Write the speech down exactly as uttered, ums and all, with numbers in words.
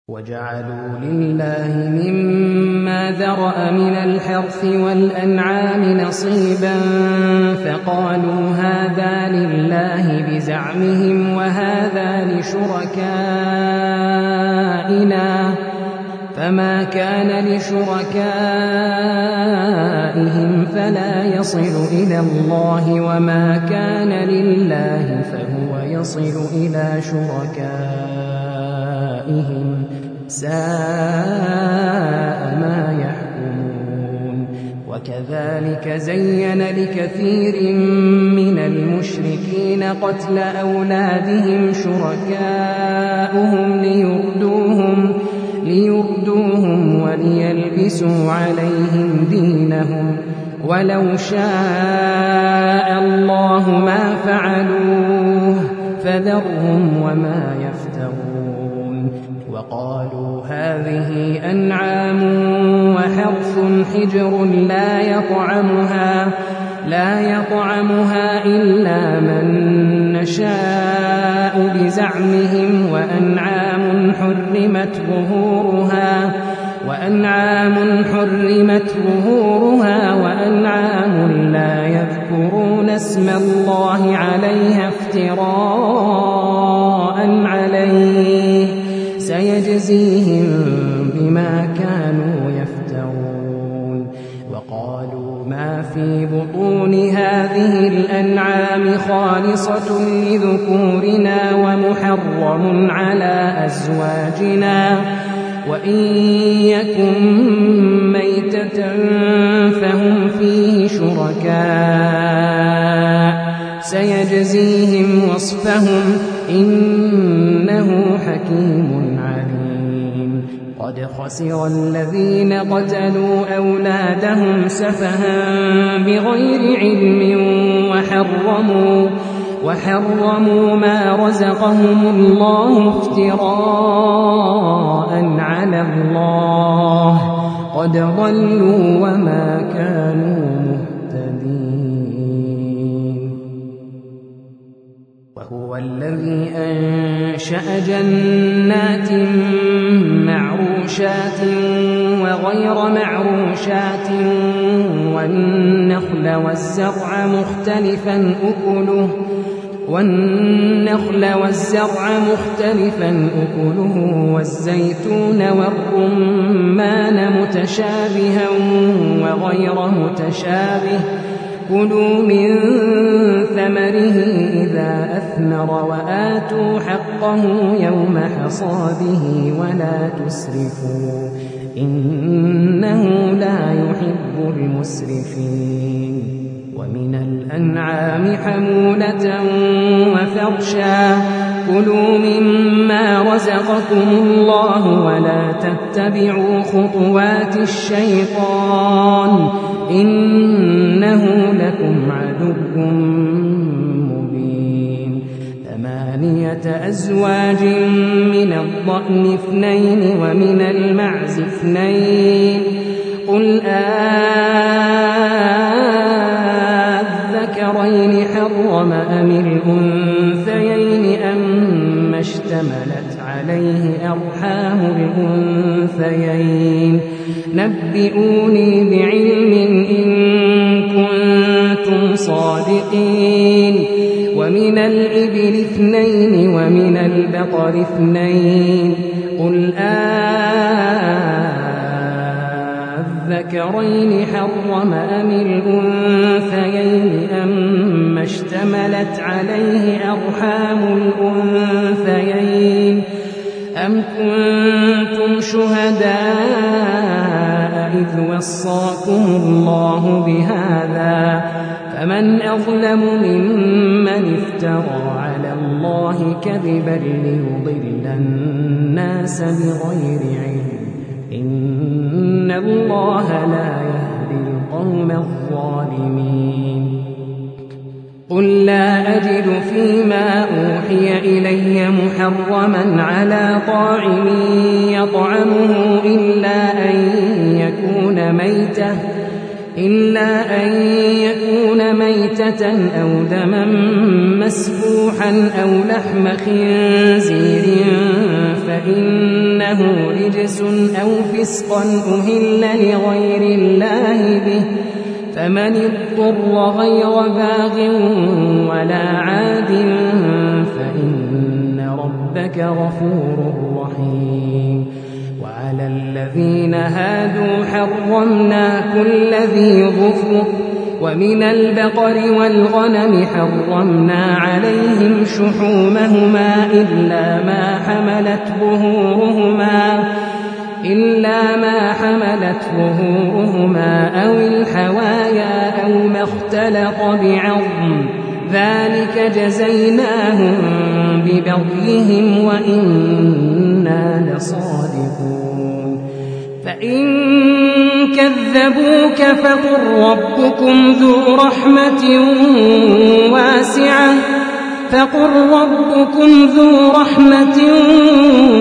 وجعلوا لله مما ذرأ من الحرث والأنعام نصيبا فقالوا هذا لله بزعمهم وهذا لشركائنا فما كان لشركائهم فلا يصل إلى الله وما كان لله فهو يصل إلى شركائهم ساء ما يحكمون. وكذلك زين لكثير من المشركين قتل أولادهم شركاؤهم ليردوهم ليردوهم وليلبسوا عليهم دينهم ولو شاء الله ما فعلوه فذرهم وما يفترون. وقالوا هذه أنعام وحرث حجر لا يطعمها لا يطعمها إلا من نشاء بزعمهم وأنعام حرمت ظهورها وأنعام حرمت ظهورها وأنعام لا يذكرون اسم الله عليها افتراء عليه سيجزيهم بما كانوا يفترون. وقالوا ما في بطون هذه الأنعام خالصة لذكورنا ومحرم على أزواجنا وإن يكن ميتة فهم فيه شركاء سيجزيهم وصفهم إنه حكيم عليم. قد خسر الذين قتلوا أولادهم سفها بغير علم وحرموا وحرموا ما رزقهم الله افتراء على الله قد ضلوا وما كانوا مهتدين. وهو الذي أنشأ جنات معروشات وغير معروشات والنخل والزرع مختلفا أكله والنخل والزرع مختلفا أكله والزيتون والرمان متشابها وغير متشابه كلوا من ثمره إذا أثمر وآتوا حقه يوم حصاده ولا تسرفوا إنه لا يحب المسرفين. ومن الأنعام حمولة وفرشا كلوا مما رزقكم الله ولا تتبعوا خطوات الشيطان إنه لكم عدو مبين. ثمانية أزواج من الضأن اثنين ومن المعز اثنين قل آذكرين حرم أم الأنثيين أم اشتملت عليه أرحام الأنثيين نبئوني بعلم إن كنتم صادقين. ومن الإبل اثنين ومن البقر اثنين قل آذكرين حرم أم الأنثيين أم اشتملت عليه أرحام الأنثيين أم كنتم شهداء إذ وصاكم الله بهذا فمن أظلم ممن افترى على الله كذبا ليضل الناس بغير علم إن الله لا يهدي القوم الظالمين. قل لا أجد فيما أوحي إلي محرما على طاعم يطعمه إلا أن يكون ميتة إلا أن يكون ميتة أو دما مسفوحا أو لحم خنزير فإنه إنه رجس أو فسقا أهل لغير الله به فمن اضطر غير باغ ولا عاد فإن ربك غفور رحيم وعلى الذين هادوا حرمنا كل ذي ظفر ومن البقر والغنم حرمنا عليهم شحومهما إلا ما حملت ظهورهما إلا ما حملت ظهورهما أو الحوايا أو ما اختلط بعظم ذلك جزيناهم ببغيهم وإنا لصادقون فإن كذبوك فقل ربكم ذو رحمة واسعة فقل ربكم ذو رحمة